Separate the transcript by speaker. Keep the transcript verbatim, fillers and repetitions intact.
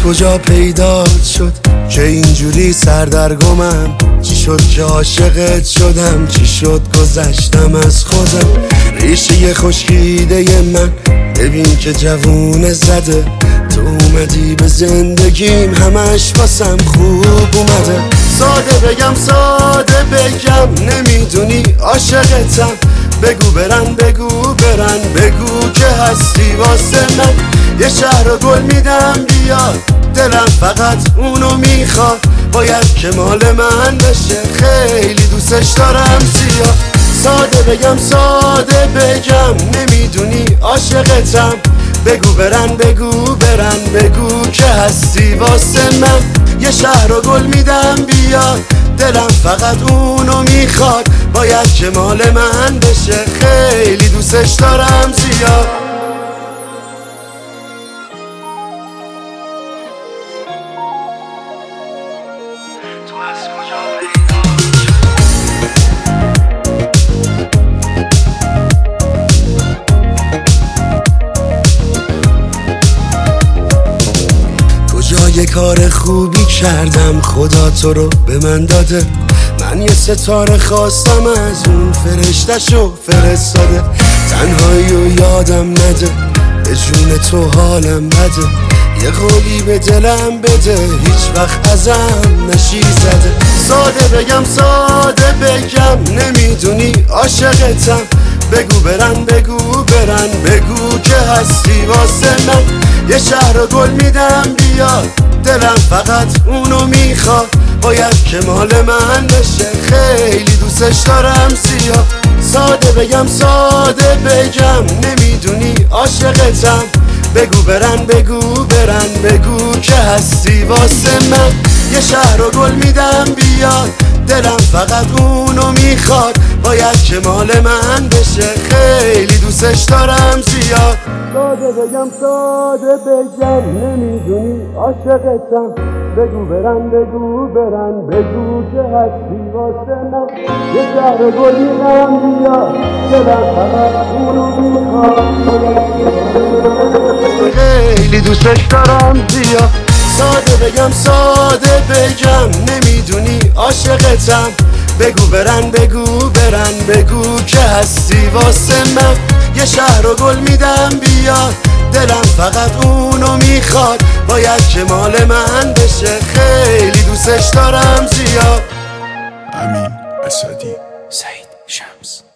Speaker 1: کجا پیدا شد که اینجوری سردرگمم؟ چی شد که عاشقت شدم؟ چی شد گذشتم از خودم؟ ریشه خشکیده من ببین که جوونه زده. تو اومدی به زندگیم همش واسم خوب اومده. ساده بگم ساده بگم نمیدونی عاشقتم. بگو برن بگو برن بگو که هستی واسه من. یه شهر رو گل میدم بیاد، دلم فقط اونو میخواد. باید که مال من بشه، خیلی دوستش دارم زیاد. ساده بگم ساده بگم نمیدونی عاشقتم. بگو برن بگو برن بگو که هستی واسه من. یه شهر رو گل میدم بیاد، دلم فقط اونو میخواد. باید که مال من بشه، خیلی دوستش دارم زیاد. تو از کجا پیدا کجا یه کار خوبی کردم خدا تو رو به من داده. من یه ستاره خواستم از اون فرشتشو فرستاده. تنهایی و یادم نده، به جون تو حالم بده. یه قولی به دلم بده، هیچ وقت ازم نشی زده. ساده بگم ساده بگم نمیدونی عاشقتم. بگو برن بگو برن بگو که هستی واسه من. یه شهر رو گل میدم بیاد، دلم فقط اونو میخواد. باید که مال من بشه، خیلی دوستش دارم زیاد. ساده بگم ساده بگم نمیدونی عاشقتم. بگو برن بگو برن بگو که هستی واسه من. یه شهر رو گل میدم بیاد، دلم فقط اونو میخواد. باید که مال من بشه، خیلی دوستش دارم زیاد. ساده بگم ساده بگم نمیدونی عاشقتم. بگو برن بگو برن بگو که هستی واسه من. یه شهر رو گل میدم بیاد، دلم فقط اونو میخواد. خیلی دوستش دارم زیاد. ساده بگم ساده بگم نمیدونی عاشقتم. بگو برن بگو برن بگو که هستی واسه من. یه شهر رو گل میدم بیاد، دلم فقط اونو میخواد. باید که مال من بشه، خیلی دوستش دارم زیاد.
Speaker 2: امین اسدی،
Speaker 3: سعید شمس.